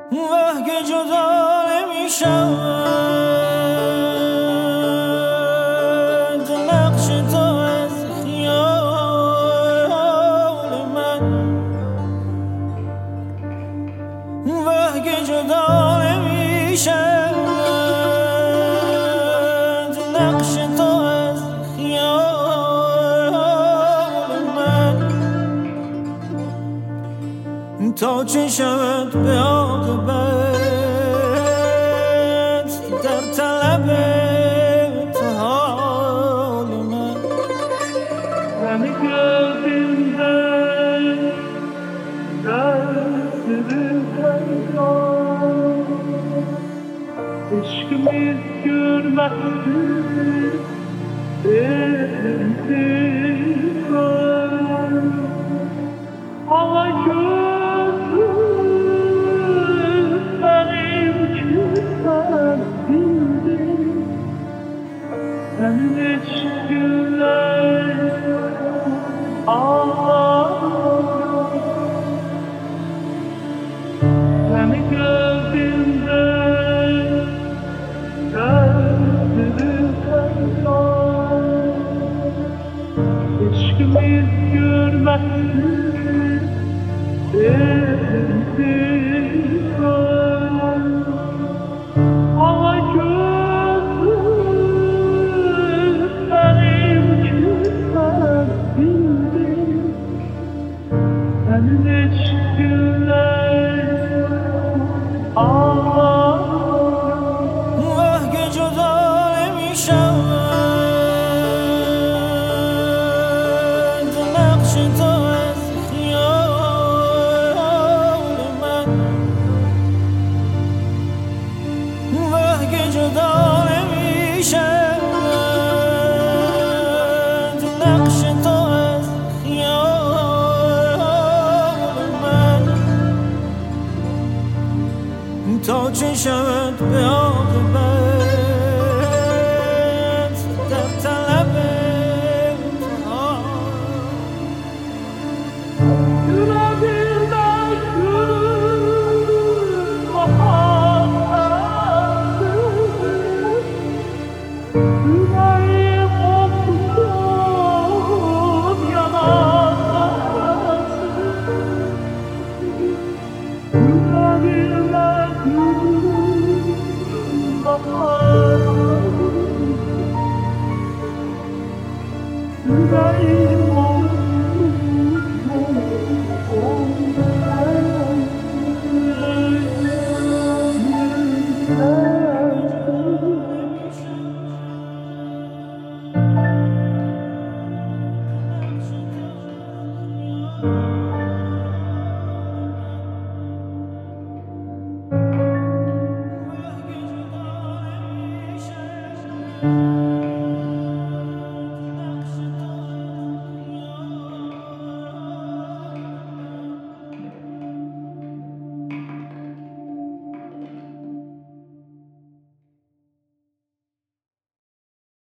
وه که جدا نمیشود نقش تو از خیال من. وه که جدا نمیشود نقش تو از خیال من. تا چه شود به عاقبت در طلب تو حال من. همه گردیدن دست دل تنگان عشقimiz görmezsin entikam ama gözüm benimki sen bildin. Senin eşkiller ağlar seni gördüğümde gözlerim kanar. Eşkimiz görmezsin entikam ama gözüm benimki sen bildin. Senin eşkiller ağlar وه که جدا نمیشود نقش تو از خیال من. وه که جدا نمیشود نقش تو از خیال من. تا چه شود به عاقبت در طلب تو حال. yüreğimden gül bahardı. Yüreğim okusun yanardı. Yüreğimden gül bahardı. Yüreğim